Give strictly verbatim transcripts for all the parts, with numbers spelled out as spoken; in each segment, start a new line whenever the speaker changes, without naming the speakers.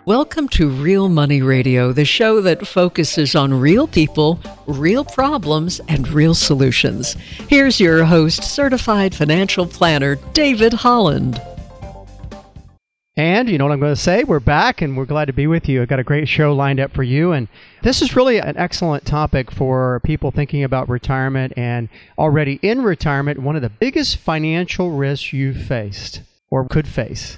Welcome to Real Money Radio, the show that focuses on real people, real problems, and real solutions. Here's your host, certified financial planner, David Holland.
And you know what I'm going to say? We're back and we're glad to be with you. I've got a great show lined up for you. And this is really an excellent topic for people thinking about retirement and already in retirement. One of the biggest financial risks you've faced or could face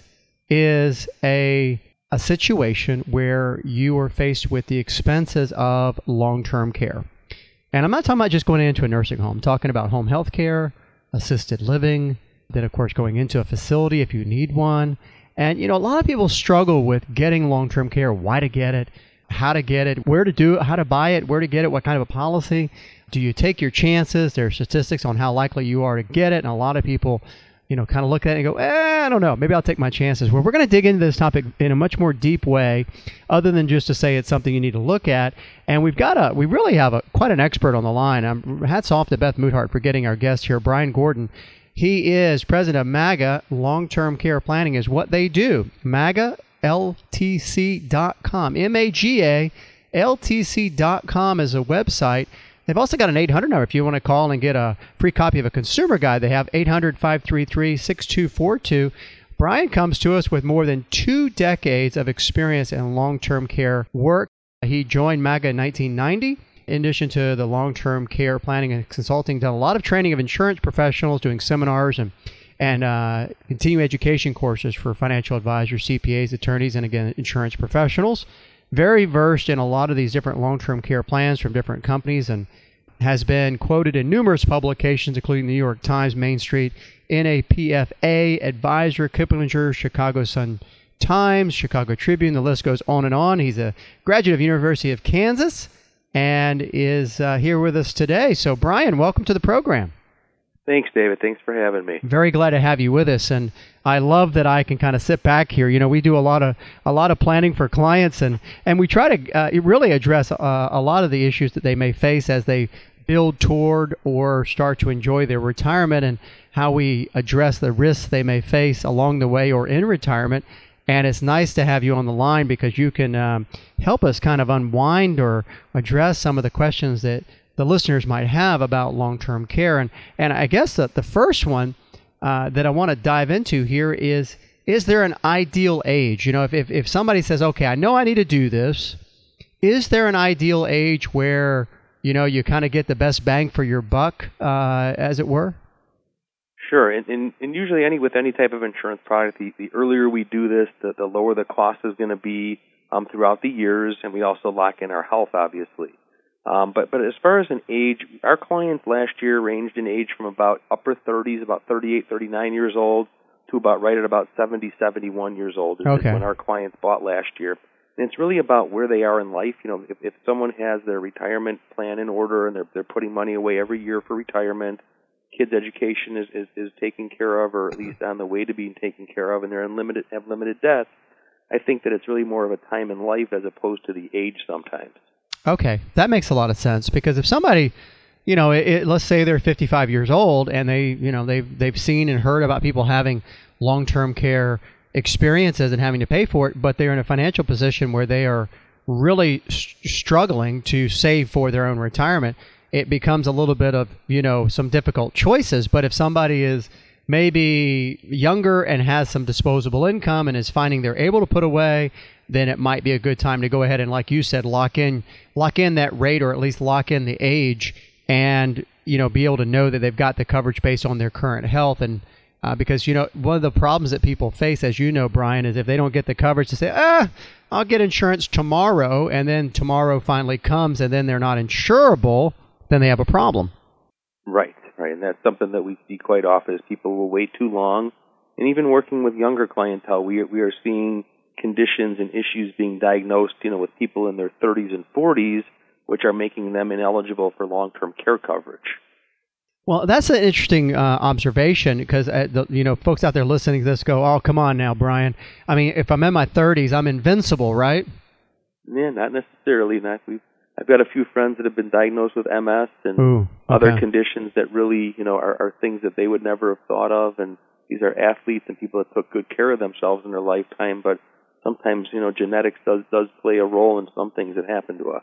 is a a situation where you are faced with the expenses of long-term care. And I'm not talking about just going into a nursing home. I'm talking about home health care, assisted living, then of course going into a facility if you need one. And you know, a lot of people struggle with getting long-term care, why to get it, how to get it, where to do it, how to buy it, where to get it, what kind of a policy. Do you take your chances? There are statistics on how likely you are to get it, and a lot of people you know, kind of look at it and go, eh, I don't know, maybe I'll take my chances. Well, we're going to dig into this topic in a much more deep way, other than just to say it's something you need to look at. And we've got a, we really have a quite an expert on the line. Um, hats off to Beth Mouthart for getting our guest here, Brian Gordon. He is president of MAGA. Long-term care planning is what they do. MAGA L T C dot com. M A G A L T C dot com is a website. They've also got an eight hundred number if you want to call and get a free copy of a consumer guide. They have eight hundred, five three three, six two four two. Brian comes to us with more than two decades of experience in long-term care work. He joined MAGA in nineteen ninety. In addition to the long-term care planning and consulting, done a lot of training of insurance professionals, doing seminars and and uh, continuing education courses for financial advisors, C P As, attorneys, and again, insurance professionals. Very versed in a lot of these different long-term care plans from different companies and has been quoted in numerous publications, including the New York Times, Main Street, N A P F A, Advisor, Kiplinger, Chicago Sun-Times, Chicago Tribune. The list goes on and on. He's a graduate of University of Kansas and is uh, here with us today. So, Brian, welcome to the program.
Thanks, David. Thanks for having me.
Very glad to have you with us, and I love that I can kind of sit back here. You know, we do a lot of a lot of planning for clients, and, and we try to uh, really address uh, a lot of the issues that they may face as they build toward or start to enjoy their retirement, and how we address the risks they may face along the way or in retirement. And it's nice to have you on the line because you can um, help us kind of unwind or address some of the questions that the listeners might have about long-term care. And and I guess that the first one uh, that I want to dive into here is, is there an ideal age? You know, if, if, if somebody says, okay, I know I need to do this, is there an ideal age where, you know, you kind of get the best bang for your buck, uh, as it were?
Sure. And, and, and usually any with any type of insurance product, the, the earlier we do this, the, the lower the cost is going to be um, throughout the years, and we also lock in our health, obviously. Um, but, but as far as an age, our clients last year ranged in age from about upper thirties, about thirty-eight, thirty-nine years old, to about right at about seventy, seventy-one years old is
okay.
when our clients bought last year. And it's really about where they are in life. You know, if, if someone has their retirement plan in order and they're, they're putting money away every year for retirement, kids' education is, is, is taken care of, or at least on the way to being taken care of, and they're unlimited, have limited debts, I think that it's really more of a time in life as opposed to the age sometimes.
Okay, that makes a lot of sense, because if somebody, you know, it, it, let's say they're fifty-five years old and they, you know, they've they've seen and heard about people having long-term care experiences and having to pay for it, but they're in a financial position where they are really st- struggling to save for their own retirement, it becomes a little bit of, you know, some difficult choices. But if somebody is maybe younger and has some disposable income and is finding they're able to put away, then it might be a good time to go ahead and, like you said, lock in lock in that rate, or at least lock in the age, and, you know, be able to know that they've got the coverage based on their current health. And uh, because, you know, one of the problems that people face, as you know, Brian, is if they don't get the coverage to say, ah, I'll get insurance tomorrow, and then tomorrow finally comes and then they're not insurable, then they have a problem.
Right, right. And that's something that we see quite often is people will wait too long. And even working with younger clientele, we are, we are seeing conditions and issues being diagnosed, you know, with people in their thirties and forties, which are making them ineligible for long-term care coverage.
Well, that's an interesting uh, observation, because, uh, the, you know, folks out there listening to this go, oh, come on now, Brian. I mean, if I'm in my thirties, I'm invincible, right?
Yeah, not necessarily. Not, we've, I've got a few friends that have been diagnosed with M S and
Ooh, okay.
other conditions that really, you know, are, are things that they would never have thought of. And these are athletes and people that took good care of themselves in their lifetime, but sometimes, you know, genetics does does play a role in some things that happen to us.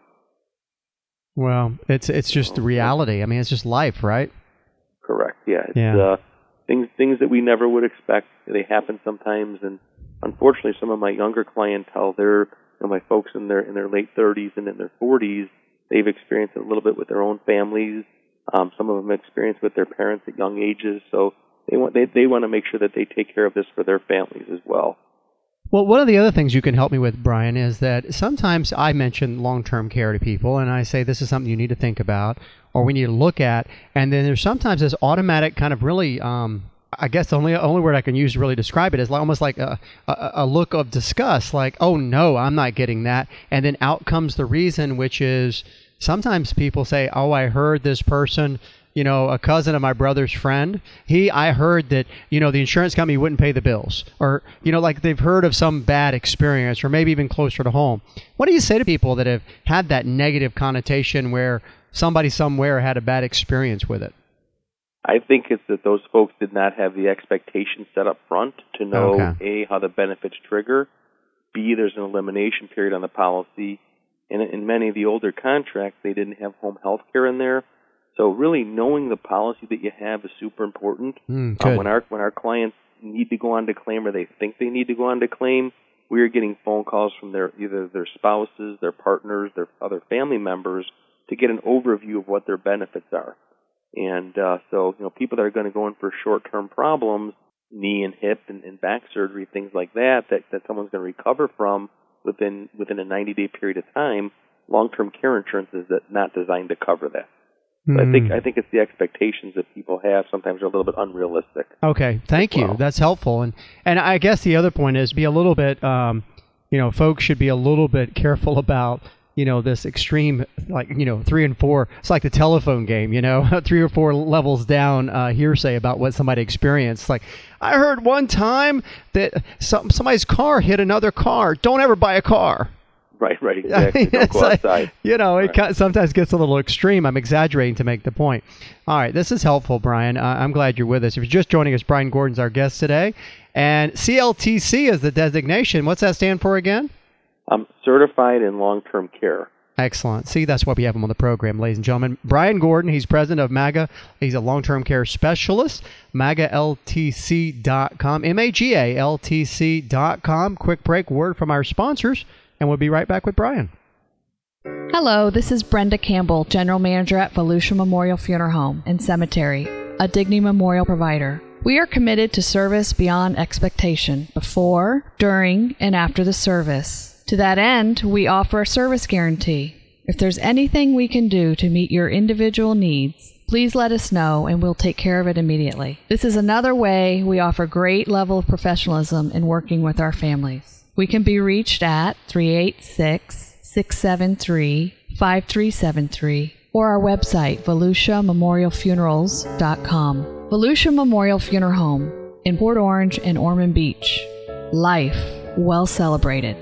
Well, it's it's just the reality. I mean, it's just life, right?
Correct. Yeah. It's,
yeah.
Uh, things things that we never would expect. They happen sometimes, and unfortunately, some of my younger clientele, they're, you know, my folks in their in their late thirties and in their forties, they've experienced it a little bit with their own families. Um, some of them experienced with their parents at young ages. So they want they they want to make sure that they take care of this for their families as well.
Well, one of the other things you can help me with, Brian, is that sometimes I mention long-term care to people, and I say this is something you need to think about, or we need to look at, and then there's sometimes this automatic kind of really, um, I guess the only only word I can use to really describe it is like, almost like a, a, a look of disgust, like, oh no, I'm not getting that, and then out comes the reason, which is sometimes people say, oh, I heard this person, you know, a cousin of my brother's friend, he, I heard that, you know, the insurance company wouldn't pay the bills, or, you know, like they've heard of some bad experience, or maybe even closer to home. What do you say to people that have had that negative connotation where somebody somewhere had a bad experience with it?
I think it's that those folks did not have the expectation set up front to know,
okay.
A, how the benefits trigger, B, there's an elimination period on the policy, and in many of the older contracts, they didn't have home health care in there. So really knowing the policy that you have is super important.
Mm,
um, when our when our clients need to go on to claim or they think they need to go on to claim, we are getting phone calls from their either their spouses, their partners, their other family members to get an overview of what their benefits are. And uh, so, you know, people that are going to go in for short-term problems, knee and hip and, and back surgery, things like that, that, that someone's going to recover from within within a ninety-day period of time, long-term care insurance is not designed to cover that. So I think I think it's the expectations that people have sometimes are a little bit unrealistic.
Okay, thank you.
Well.
That's helpful. And and I guess the other point is be a little bit, um, you know, folks should be a little bit careful about, you know, this extreme, like, you know, three and four. It's like the telephone game, you know, three or four levels down uh, hearsay about what somebody experienced. Like, I heard one time that some, somebody's car hit another car. Don't ever buy a car.
Right, right, exactly. Don't go outside.
Like, you know, it
right.
sometimes gets a little extreme. I'm exaggerating to make the point. All right, this is helpful, Brian. Uh, I'm glad you're with us. If you're just joining us, Brian Gordon's our guest today. And C L T C is the designation. What's that stand for again?
I'm certified in long-term care.
Excellent. See, that's why we have him on the program, ladies and gentlemen. Brian Gordon, he's president of MAGA. He's a long-term care specialist, maga L T C dot com, M A G A L T C dot com. Quick break, word from our sponsors, and we'll be right back with Brian.
Hello, this is Brenda Campbell, General Manager at Volusia Memorial Funeral Home and Cemetery, a Dignity Memorial provider. We are committed to service beyond expectation, before, during, and after the service. To that end, we offer a service guarantee. If there's anything we can do to meet your individual needs, please let us know and we'll take care of it immediately. This is another way we offer great level of professionalism in working with our families. We can be reached at three eight six, six seven three, five three seven three or our website, volusia memorial funerals dot com. Volusia Memorial Funeral Home in Port Orange and Ormond Beach. Life well celebrated.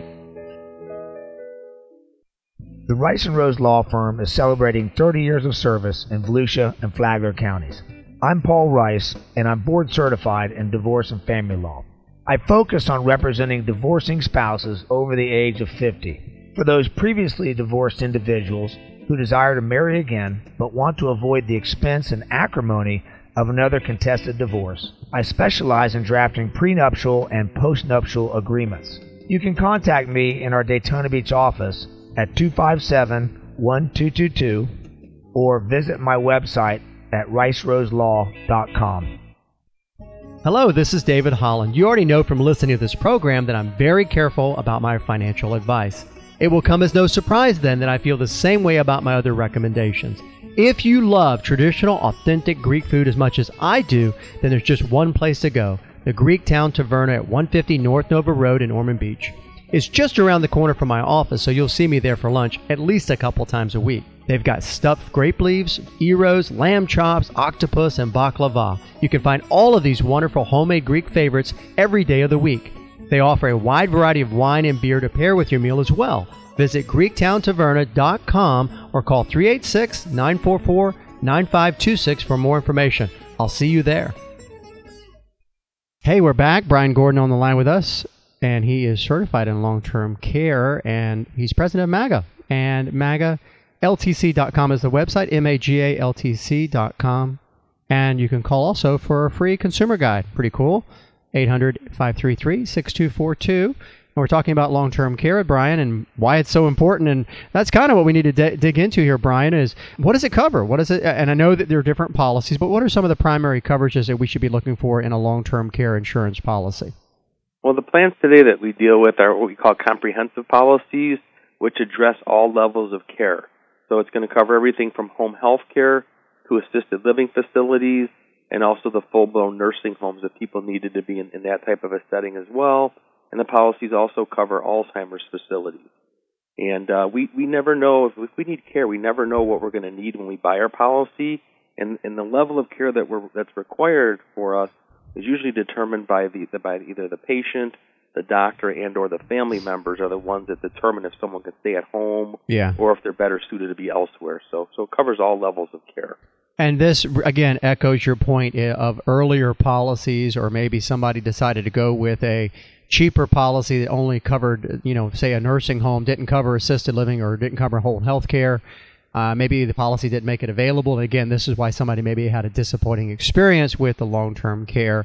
The Rice and Rose Law Firm is celebrating thirty years of service in Volusia and Flagler counties. I'm Paul Rice, and I'm board certified in divorce and family law. I focus on representing divorcing spouses over the age of fifty. For those previously divorced individuals who desire to marry again but want to avoid the expense and acrimony of another contested divorce, I specialize in drafting prenuptial and postnuptial agreements. You can contact me in our Daytona Beach office at two five seven, one two two two or visit my website at rice rose law dot com.
Hello, this is David Holland. You already know from listening to this program that I'm very careful about my financial advice. It will come as no surprise then that I feel the same way about my other recommendations. If you love traditional, authentic Greek food as much as I do, then there's just one place to go, the Greektown Taverna at one fifty North Nova Road in Ormond Beach. It's just around the corner from my office, so you'll see me there for lunch at least a couple times a week. They've got stuffed grape leaves, gyros, lamb chops, octopus, and baklava. You can find all of these wonderful homemade Greek favorites every day of the week. They offer a wide variety of wine and beer to pair with your meal as well. Visit greektown taverna dot com or call three eight six, nine four four, nine five two six for more information. I'll see you there. Hey, we're back. Brian Gordon on the line with us. and he is certified in long-term care, and he's president of MAGA. And MAGA L T C dot com is the website, M A G A L T C dot com. And you can call also for a free consumer guide. Pretty cool. eight hundred, five three three, six two four two. And we're talking about long-term care, Brian, and why it's so important. And that's kind of what we need to d- dig into here, Brian, is what does it cover? What is it? And I know that there are different policies, but what are some of the primary coverages that we should be looking for in a long-term care insurance policy?
Well, the plans today that we deal with are what we call comprehensive policies, which address all levels of care. So it's going to cover everything from home health care to assisted living facilities, and also the full-blown nursing homes if people needed to be in, in that type of a setting as well. And the policies also cover Alzheimer's facilities. And uh, we, we never know, if, if we need care, we never know what we're going to need when we buy our policy. And, and the level of care that we're, that's required for us is usually determined by, the, the, by either the patient, the doctor, and or the family members are the ones that determine if someone can stay at home
yeah.
or if they're better suited to be elsewhere. So, so it covers all levels of care.
And this, again, echoes your point of earlier policies, or maybe somebody decided to go with a cheaper policy that only covered, you know, say a nursing home, didn't cover assisted living or didn't cover whole health care. Uh, maybe the policy didn't make it available. And again, this is why somebody maybe had a disappointing experience with the long-term care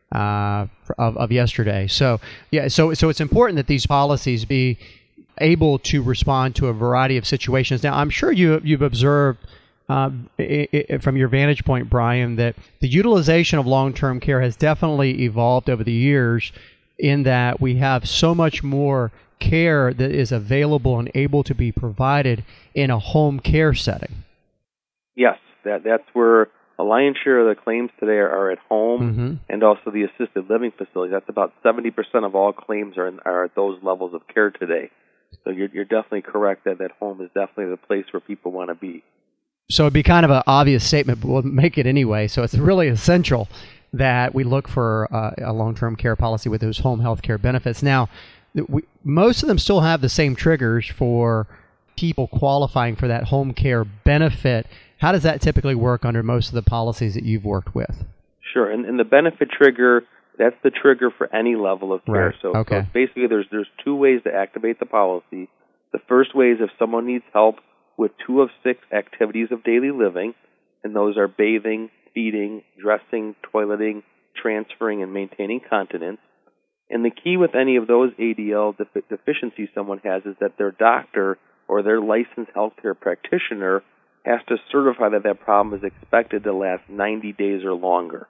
uh, of, of yesterday. So, yeah, so so it's important that these policies be able to respond to a variety of situations. Now, I'm sure you, you've observed uh, it, it, from your vantage point, Brian, that the utilization of long-term care has definitely evolved over the years, in that we have so much more care that is available and able to be provided in a home care setting.
Yes, that that's where a lion's share of the claims today are, are at home,
mm-hmm.
and also the assisted living facilities. That's about seventy percent of all claims are, in, are at those levels of care today. So you're, you're definitely correct that that home is definitely the place where people want to be.
So it'd be kind of an obvious statement, but we'll make it anyway. So it's really essential that we look for uh, a long-term care policy with those home health care benefits. Now, we, most of them still have the same triggers for people qualifying for that home care benefit. How does that typically work under most of the policies that you've worked with?
Sure, and, and the benefit trigger, that's the trigger for any level of care.
Right.
So,
okay.
so basically there's there's two ways to activate the policy. The first way is if someone needs help with two of six activities of daily living, and those are bathing, feeding, dressing, toileting, transferring, and maintaining continence. And the key with any of those A D L defi- deficiencies someone has is that their doctor or their licensed healthcare practitioner has to certify that that problem is expected to last ninety days or longer.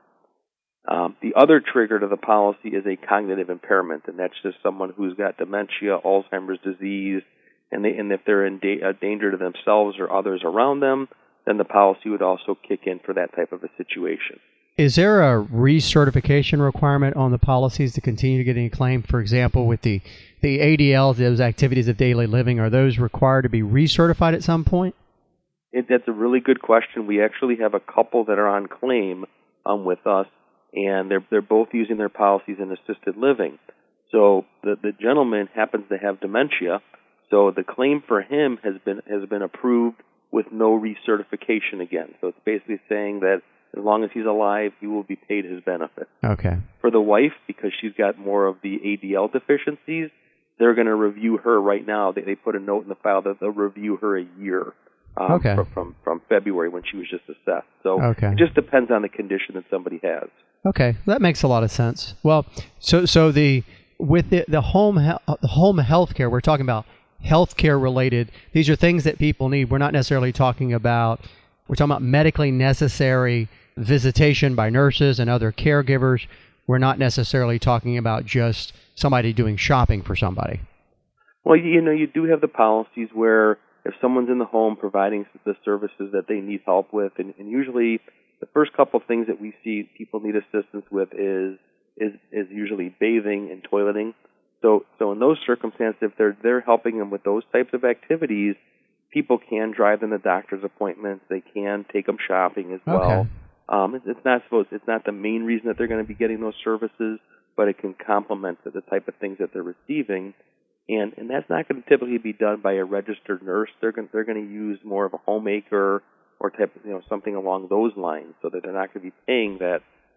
Um, the other trigger to the policy is a cognitive impairment, and that's just someone who's got dementia, Alzheimer's disease, and, they, and if they're in da- a danger to themselves or others around them, then the policy would also kick in for that type of a situation.
Is there a recertification requirement on the policies to continue getting a claim? For example, with the, the A D Ls, those activities of daily living, are those required to be recertified at some point?
It, that's a really good question. We actually have a couple that are on claim um, with us, and they're they're both using their policies in assisted living. So the the gentleman happens to have dementia, so the claim for him has been has been approved with no recertification again. So it's basically saying that as long as he's alive, he will be paid his benefit.
Okay.
For the wife, because she's got more of the A D L deficiencies, they're going to review her right now. They, they put a note in the file that they'll review her a year um,
okay.
from, from from February when she was just assessed. So
okay.
it just depends on the condition that somebody has.
Okay, that makes a lot of sense. Well, so so the with the the home he- the home health care, we're talking about healthcare related. These are things that people need. We're not necessarily talking about. We're talking about medically necessary visitation by nurses and other caregivers. We're not necessarily talking about just somebody doing shopping for somebody.
Well, you know, you do have the policies where if someone's in the home providing the services that they need help with, and, and usually the first couple things that we see people need assistance with is is is usually bathing and toileting. So so in those circumstances, if they're they're helping them with those types of activities, people can drive them to doctor's appointments. They can take them shopping as well.
Okay.
Um, it's, it's not supposed. It's not the main reason that they're going to be getting those services, but it can complement the, the type of things that they're receiving. And and that's not going to typically be done by a registered nurse. They're going they're going to use more of a homemaker or type of, you know, something along those lines, so that they're not going to be paying that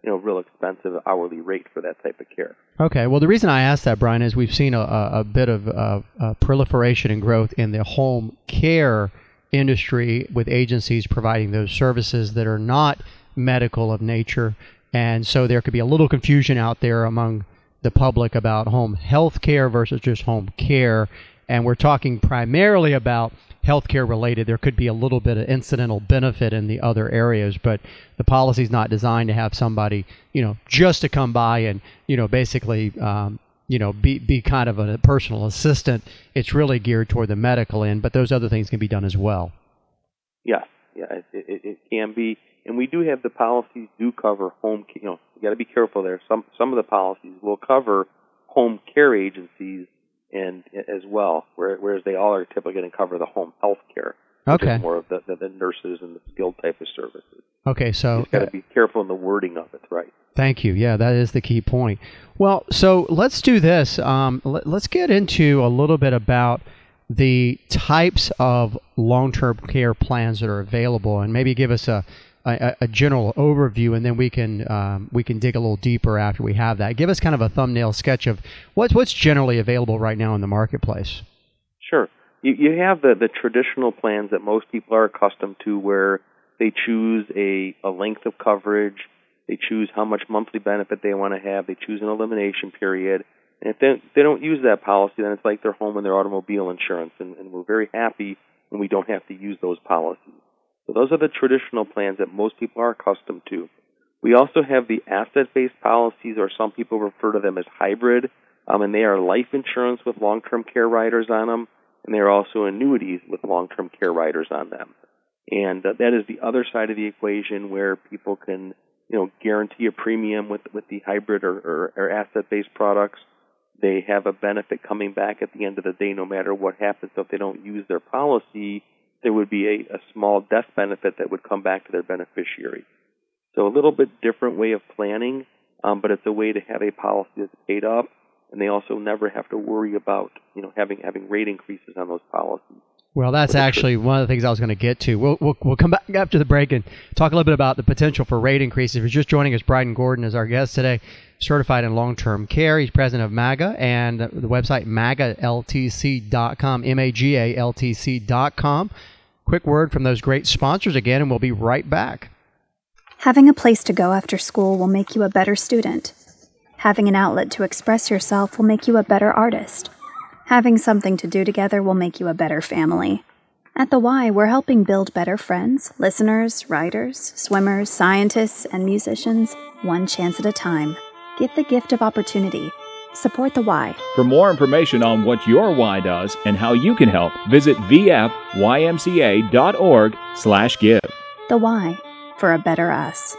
you know, real expensive hourly rate for that type of care.
Okay. Well, the reason I asked that, Brian, is we've seen a, a bit of uh, a proliferation and growth in the home care industry with agencies providing those services that are not medical of nature. And so there could be a little confusion out there among the public about home health care versus just home care. And we're talking primarily about healthcare related. There could be a little bit of incidental benefit in the other areas, but the policy is not designed to have somebody, you know, just to come by and, you know, basically, um, you know, be, be kind of a personal assistant. It's really geared toward the medical end, but those other things can be done as well.
Yeah, yeah, it, it, it can be. And we do have the policies do cover home, you know, you got to be careful there. Some, some of the policies will cover home care agencies and as well, whereas they all are typically going to cover the home health care.
Okay.
More of the, the, the nurses and the skilled type of services.
Okay, so
you've got to be careful in the wording of it, right?
Thank you. Yeah, that is the key point. Well, so let's do this. Um, let, let's get into a little bit about the types of long-term care plans that are available, and maybe give us a A, a general overview, and then we can um, we can dig a little deeper after we have that. Give us kind of a thumbnail sketch of what's what's generally available right now in the marketplace.
Sure, you, you have the, the traditional plans that most people are accustomed to, where they choose a, a length of coverage, they choose how much monthly benefit they want to have, they choose an elimination period, and if they, they don't use that policy, then it's like their home and their automobile insurance, and, and we're very happy when we don't have to use those policies. So those are the traditional plans that most people are accustomed to. We also have the asset-based policies, or some people refer to them as hybrid, um, and they are life insurance with long-term care riders on them, and they are also annuities with long-term care riders on them. And uh, that is the other side of the equation, where people can, you know, guarantee a premium with with the hybrid or, or, or asset-based products. They have a benefit coming back at the end of the day, no matter what happens. So if they don't use their policy, there would be a, a small death benefit that would come back to their beneficiary. So a little bit different way of planning, um, but it's a way to have a policy that's paid up, and they also never have to worry about, you know, having having rate increases on those policies.
Well, that's actually one of the things I was going to get to. We'll, we'll we'll come back after the break and talk a little bit about the potential for rate increases. If you're just joining us, Brian Gordon is our guest today, certified in long-term care. He's president of MAGA, and the website maga l t c dot com, M A G A L T C dot com. Quick word from those great sponsors again, and we'll be right back.
Having a place to go after school will make you a better student. Having an outlet to express yourself will make you a better artist. Having something to do together will make you a better family. At The Y, we're helping build better friends, listeners, writers, swimmers, scientists, and musicians, one chance at a time. Give the gift of opportunity. Support The Y.
For more information on what your Y does and how you can help, visit v f y m c a dot org slash give.
The Y, for a better us.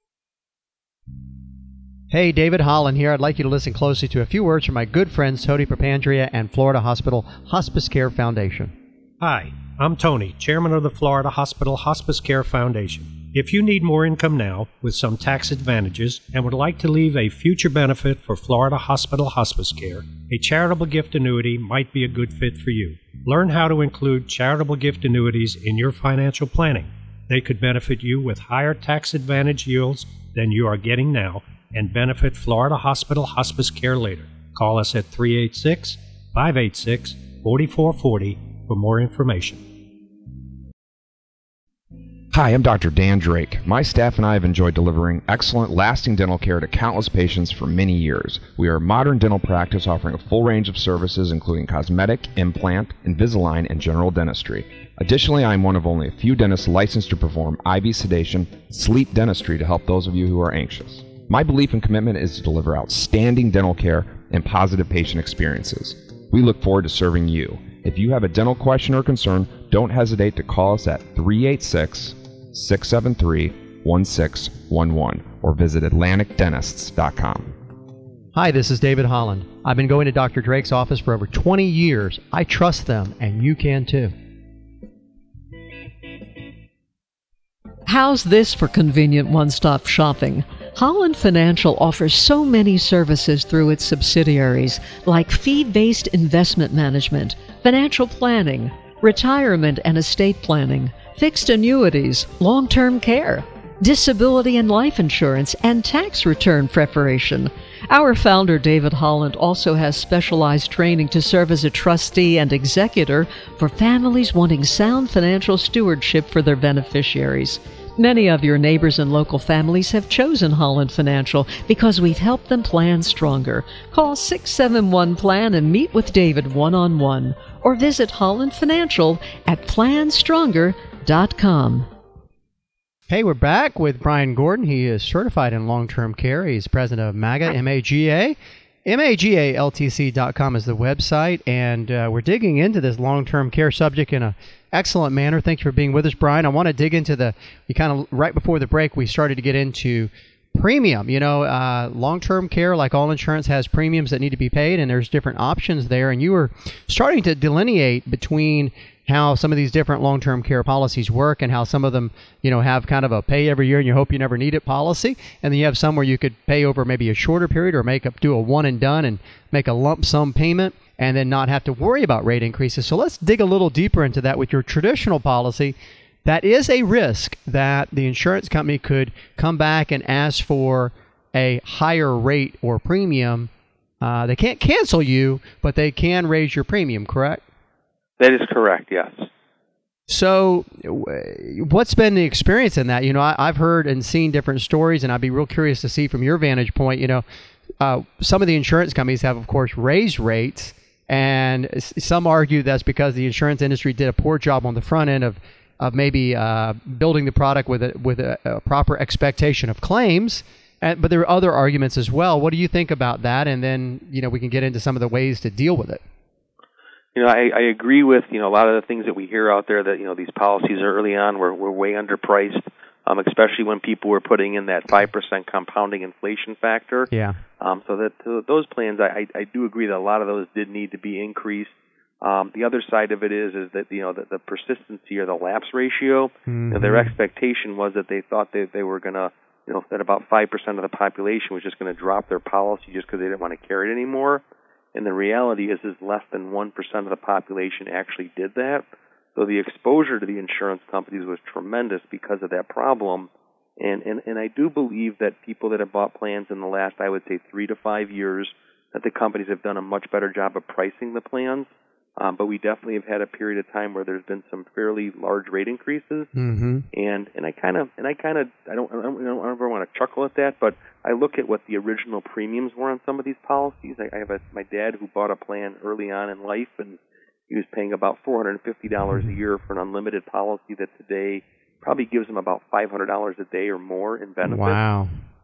Hey, David Holland here. I'd like you to listen closely to a few words from my good friends Tony Papandrea and Florida Hospital Hospice Care Foundation.
Hi, I'm Tony, chairman of the Florida Hospital Hospice Care Foundation. If you need more income now with some tax advantages and would like to leave a future benefit for Florida Hospital Hospice Care, a charitable gift annuity might be a good fit for you. Learn how to include charitable gift annuities in your financial planning. They could benefit you with higher tax advantage yields than you are getting now and benefit Florida Hospital Hospice Care later. Call us at three eight six, five eight six, four four four zero for more information.
Hi, I'm Doctor Dan Drake. My staff and I have enjoyed delivering excellent, lasting dental care to countless patients for many years. We are a modern dental practice offering a full range of services including cosmetic, implant, Invisalign, and general dentistry. Additionally, I am one of only a few dentists licensed to perform I V sedation, sleep dentistry to help those of you who are anxious. My belief and commitment is to deliver outstanding dental care and positive patient experiences. We look forward to serving you. If you have a dental question or concern, don't hesitate to call us at three eight six, six seven three, one six one one or visit atlantic dentists dot com.
Hi, this is David Holland. I've been going to Doctor Drake's office for over twenty years. I trust them, and you can too.
How's this for convenient one-stop shopping? Holland Financial offers so many services through its subsidiaries, like fee-based investment management, financial planning, retirement and estate planning, fixed annuities, long-term care. disability and life insurance, and tax return preparation. Our founder, David Holland, also has specialized training to serve as a trustee and executor for families wanting sound financial stewardship for their beneficiaries. Many of your neighbors and local families have chosen Holland Financial because we've helped them plan stronger. Call six seven one plan and meet with David one-on-one, or visit Holland Financial at plan stronger dot com.
Hey, we're back with Brian Gordon. He is certified in long-term care. He's president of MAGA, M A G A. M A G A L T C dot com is the website, and uh, we're digging into this long-term care subject in an excellent manner. Thank you for being with us, Brian. I want to dig into the, you kind of, right before the break, we started to get into premium. You know, uh, long-term care, like all insurance, has premiums that need to be paid, and there's different options there, and you were starting to delineate between how some of these different long-term care policies work and how some of them, you know, have kind of a pay every year and you hope you never need it policy. And then you have some where you could pay over maybe a shorter period or make up, do a one and done and make a lump sum payment and then not have to worry about rate increases. So let's dig a little deeper into that. With your traditional policy, that is a risk that the insurance company could come back and ask for a higher rate or premium. Uh, they can't cancel you, but they can raise your premium, correct?
That is correct, yes.
So what's been the experience in that? You know, I, I've heard and seen different stories, and I'd be real curious to see from your vantage point, you know, uh, some of the insurance companies have, of course, raised rates, and some argue that's because the insurance industry did a poor job on the front end of, of maybe uh, building the product with a, with a, a proper expectation of claims. And, but there are other arguments as well. What do you think about that? And then, you know, we can get into some of the ways to deal with it.
You know, I, I agree with, you know, a lot of the things that we hear out there that, you know, these policies early on were, were way underpriced, um, especially when people were putting in that five percent compounding inflation factor.
Yeah.
Um, so that uh, those plans, I, I do agree that a lot of those did need to be increased. Um, the other side of it is, is that, you know, the, the persistency or the lapse ratio, mm-hmm. you know, their expectation was that they thought that they were going to, you know, that about five percent of the population was just going to drop their policy just because they didn't want to carry it anymore. And the reality is, is less than one percent of the population actually did that. So the exposure to the insurance companies was tremendous because of that problem. And, and, and I do believe that people that have bought plans in the last, I would say, three to five years, that the companies have done a much better job of pricing the plans. Um, but we definitely have had a period of time where there's been some fairly large rate increases,
mm-hmm.
and and I kind of and I kind of I don't I don't, I don't ever want to chuckle at that, but I look at what the original premiums were on some of these policies. I, I have a, my dad who bought a plan early on in life, and he was paying about four hundred fifty dollars a year for an unlimited policy that today probably gives him about five hundred dollars a day or more in benefits.
Wow.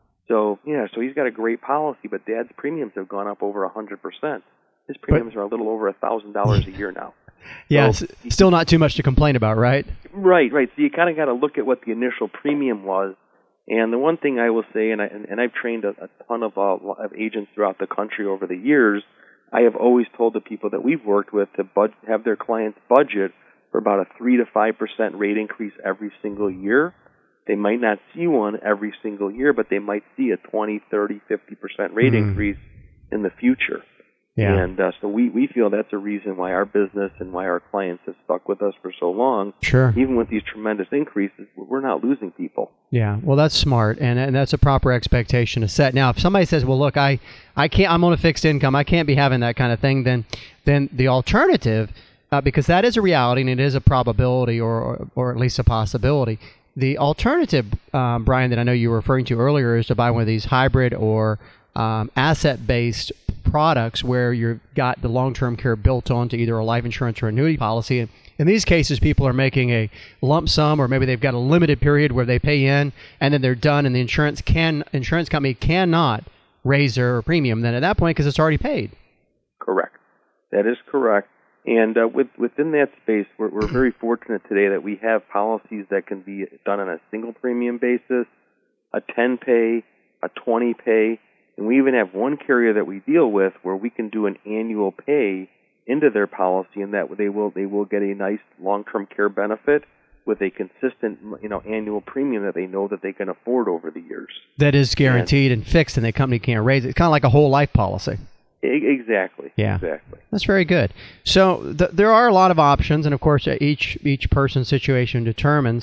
So yeah, so he's got a great policy, but Dad's premiums have gone up over a hundred percent. His premiums but, are a little over a thousand dollars a year now.
Yeah,
so,
it's still not too much to complain about, right?
Right, right. So you kind of got to look at what the initial premium was. And the one thing I will say, and, I, and, and I've trained a, a ton of, uh, of agents throughout the country over the years, I have always told the people that we've worked with to bud- have their clients budget for about a three to five percent rate increase every single year. They might not see one every single year, but they might see a twenty, thirty, fifty percent rate mm. increase in the future.
Yeah.
And uh, so we, we feel that's a reason why our business and why our clients have stuck with us for so long.
Sure.
Even with these tremendous increases, we're not losing people.
Yeah, well, that's smart, and and that's a proper expectation to set. Now, if somebody says, well, look, I, I can't, I'm on a fixed income, I can't be having that kind of thing, then then the alternative, uh, because that is a reality and it is a probability or, or, or at least a possibility, the alternative, um, Brian, that I know you were referring to earlier is to buy one of these hybrid or um, asset-based products where you've got the long-term care built onto either a life insurance or annuity policy. And in these cases, people are making a lump sum, or maybe they've got a limited period where they pay in and then they're done, and the insurance can insurance company cannot raise their premium then at that point because it's already paid.
Correct. That is correct. And uh, with, within that space, we're, we're very fortunate today that we have policies that can be done on a single premium basis, a ten pay, a twenty pay, and we even have one carrier that we deal with where we can do an annual pay into their policy, and that they will they will get a nice long-term care benefit with a consistent, you know, annual premium that they know that they can afford over the years.
That is guaranteed and, and fixed, and the company can't raise it. It's kind of like a whole life policy.
Exactly.
Yeah.
Exactly.
That's very good. So th- there are a lot of options, and of course, each each person's situation determines.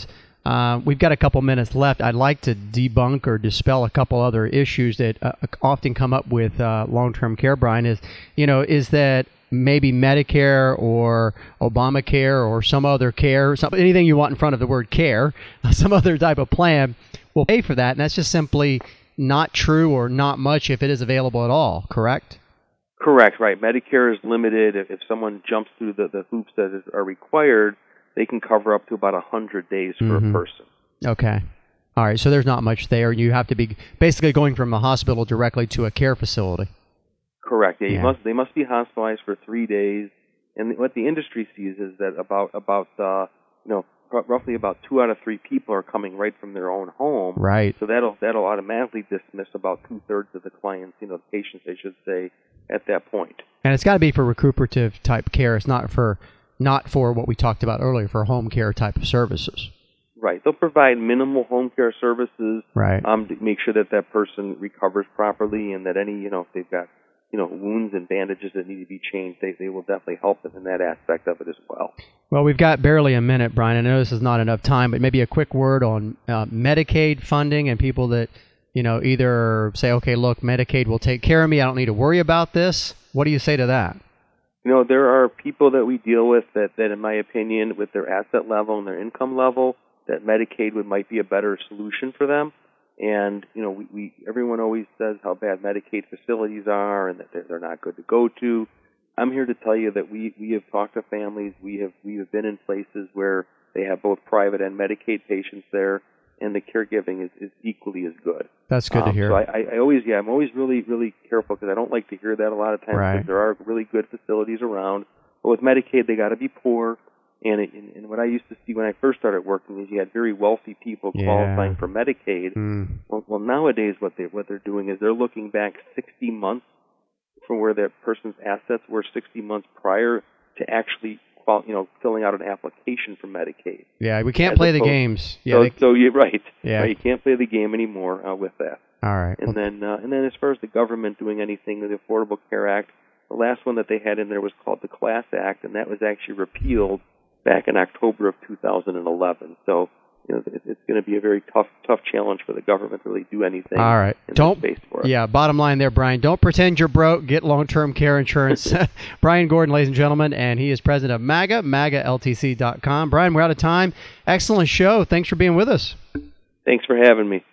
Uh, we've got a couple minutes left. I'd like to debunk or dispel a couple other issues that uh, often come up with uh, long-term care, Brian, is, you know, is that maybe Medicare or Obamacare or some other care, some, anything you want in front of the word care, some other type of plan will pay for that. And that's just simply not true or not much if it is available at all, correct?
Correct, right. Medicare is limited. If, if someone jumps through the, the hoops that is, are required, they can cover up to about one hundred days for mm-hmm. a person.
Okay. All right, so there's not much there. You have to be basically going from a hospital directly to a care facility.
Correct. Yeah,
yeah.
You must. They must be hospitalized for three days. And what the industry sees is that about about uh, you know r- roughly about two out of three people are coming right from their own home.
Right.
So that'll that'll automatically dismiss about two thirds of the clients, you know, the patients, I should say, at that point.
And it's got to be for recuperative type care. It's not for not for what we talked about earlier, for home care type of services.
Right. They'll provide minimal home care services.
Right.
Um, to make sure that that person recovers properly, and that any, you know, if they've got, you know, wounds and bandages that need to be changed, they, they will definitely help them in that aspect of it as well.
Well, we've got barely a minute, Brian. I know this is not enough time, but maybe a quick word on uh, Medicaid funding and people that, you know, either say, okay, look, Medicaid will take care of me. I don't need to worry about this. What do you say to that?
You know, there are people that we deal with that, that, in my opinion, with their asset level and their income level, that Medicaid would might be a better solution for them. And, you know, we, we everyone always says how bad Medicaid facilities are and that they're, they're not good to go to. I'm here to tell you that we, we have talked to families. We have we have been in places where they have both private and Medicaid patients there, and the caregiving is, is equally as good.
That's good
um,
to hear.
So I, I always, yeah, I'm always really, really careful because I don't like to hear that a lot of times.
Right.
Because there are really good facilities around, but with Medicaid, they got to be poor. And, it, and and what I used to see when I first started working is you had very wealthy people
yeah.
qualifying for Medicaid.
Mm.
Well, well, nowadays what they what they're doing is they're looking back sixty months from where that person's assets were sixty months prior to actually, qual- you know, filling out an application for Medicaid.
Yeah, we can't
As
play
opposed,
the games. Yeah,
so,
they,
so you're right.
Yeah,
right, you can't play the game anymore uh, with that.
All right.
And
well,
then uh, and then as far as the government doing anything, the Affordable Care Act, the last one that they had in there was called the Class Act, and that was actually repealed back in October of two thousand eleven. So, you know, it's going to be a very tough, tough challenge for the government to really do anything.
All right.
In
don't,
space for it.
Yeah, bottom line there, Brian. Don't pretend you're broke. Get long-term care insurance. Brian Gordon, ladies and gentlemen, and he is president of MAGA, MAGA L T C dot com. Brian, we're out of time. Excellent show. Thanks for being with us.
Thanks for having me.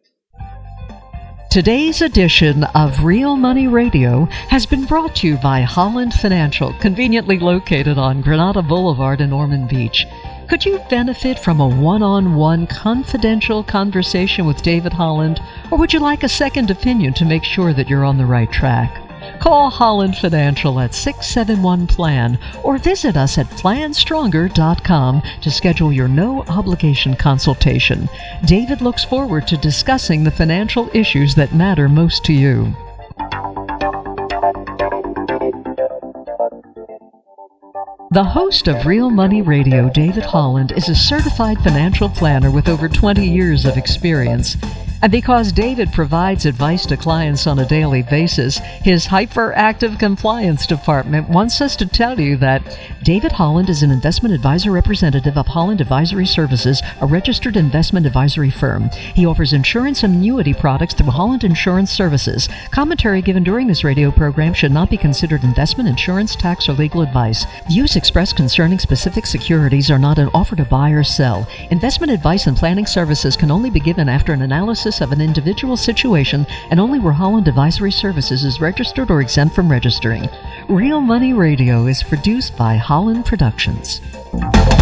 Today's edition of Real Money Radio has been brought to you by Holland Financial, conveniently located on Granada Boulevard in Ormond Beach. Could you benefit from a one-on-one confidential conversation with David Holland, or would you like a second opinion to make sure that you're on the right track? Call Holland Financial at six seven one plan or visit us at plan stronger dot com to schedule your no-obligation consultation. David looks forward to discussing the financial issues that matter most to you. The host of Real Money Radio, David Holland, is a certified financial planner with over twenty years of experience. And because David provides advice to clients on a daily basis, his hyperactive compliance department wants us to tell you that David Holland is an investment advisor representative of Holland Advisory Services, a registered investment advisory firm. He offers insurance and annuity products through Holland Insurance Services. Commentary given during this radio program should not be considered investment, insurance, tax, or legal advice. Views expressed concerning specific securities are not an offer to buy or sell. Investment advice and planning services can only be given after an analysis of an individual situation and only where Holland Advisory Services is registered or exempt from registering. Real Money Radio is produced by Holland Productions.